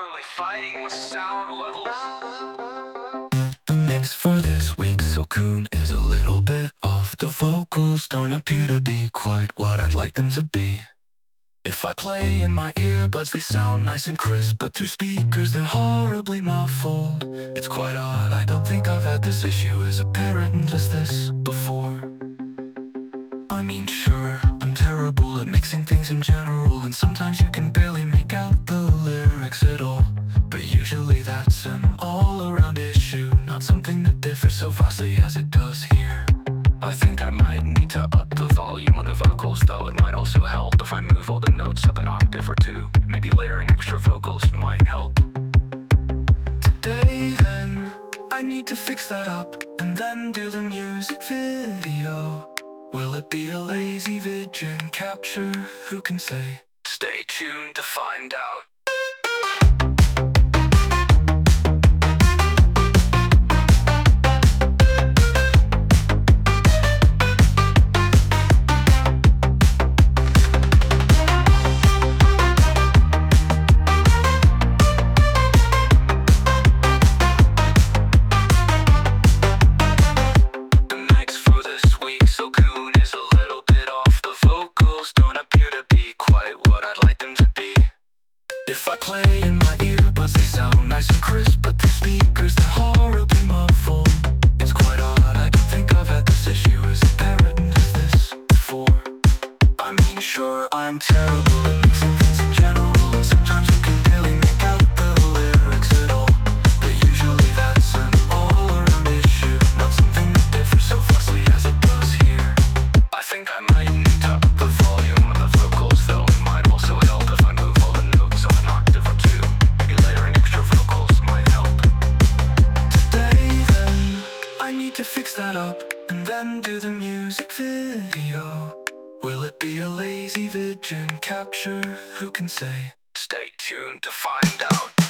literally fighting with sound levels. The mix for this week's So-kun is a little bit off. The vocals don't appear to be quite what I'd like them to be. If I play in my earbuds, they sound nice and crisp, but through speakers they're horribly muffled. It's quite odd, I don't think I've had this issue as apparent as this before. I mean, sure, I'm terrible at mixing things in general, and sometimes you can barely make out the lyrics at all. But usually that's an all-around issue, not something that differs so vastly as it does here. I think I might need to up the volume on the vocals, though it might also help if I move all the notes up an octave or two. Maybe layering extra vocals might help. Today then, I need to fix that up, and then do the music video. Will it be a lazy vision capture? Who can say? Stay tuned to find out. If I play in my earbuds, they sound nice and crisp, but the speakers, they're horribly muffled. It's quite odd, I don't think I've had this issue as apparent as this before. I mean, sure, I'm terrible at mixing things in general, and sometimes you can barely make out the lyrics at all. But usually that's an all-around issue, not something that differs so vastly as it does here. I think I might need to up the volume of the vocals, though it might also help if I move all the notes on an octave or two. Maybe layering extra vocals might help. Today then, I need to fix that up, and then do the music video. Will it be a lazy vision capture? Who can say? Stay tuned to find out.